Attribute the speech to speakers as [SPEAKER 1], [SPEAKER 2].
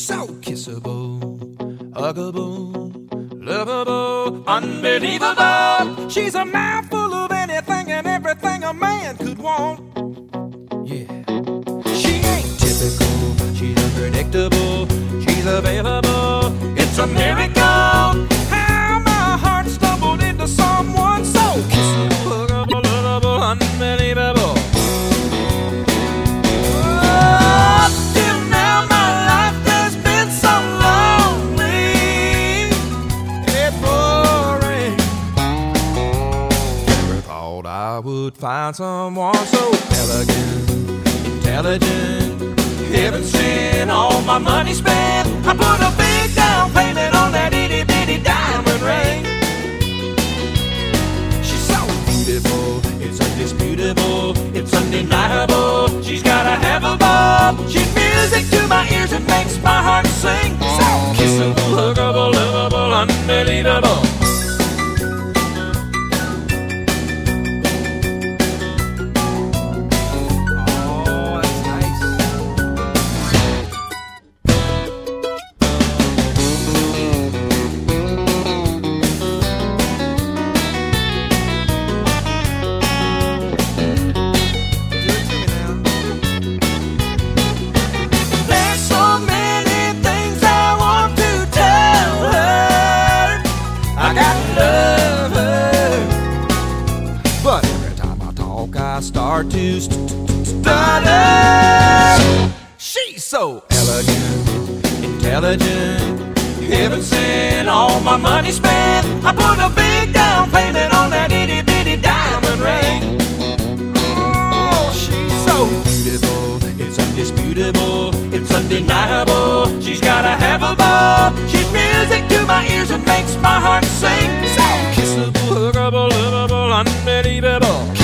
[SPEAKER 1] so kissable, huggable, lovable, unbelievable. She's a mouthful of anything and everything a man could want. Yeah. She ain't typical, she's unpredictable, she's available. It's a miracle how my heart stumbled into someone so kissable, huggable, lovable, unbelievable. I would find someone so elegant, intelligent, heaven sent, all my money spent. I put a big down payment on that itty bitty diamond ring. She's so beautiful, it's undisputable, it's undeniable. She's got a hell of a bob. She's music to my ears and makes my heart sing. So kissable, huggable, lovable, unbelievable. I start to stutter. She's so elegant, intelligent, heaven sent, all my money spent. I put a big down payment on that itty bitty diamond ring. Oh, she's so beautiful, it's undisputable, it's undeniable. She's got a hell of a bob. She's music to my ears and makes my heart sing. So kissable, huggable, lovable, unbelievable.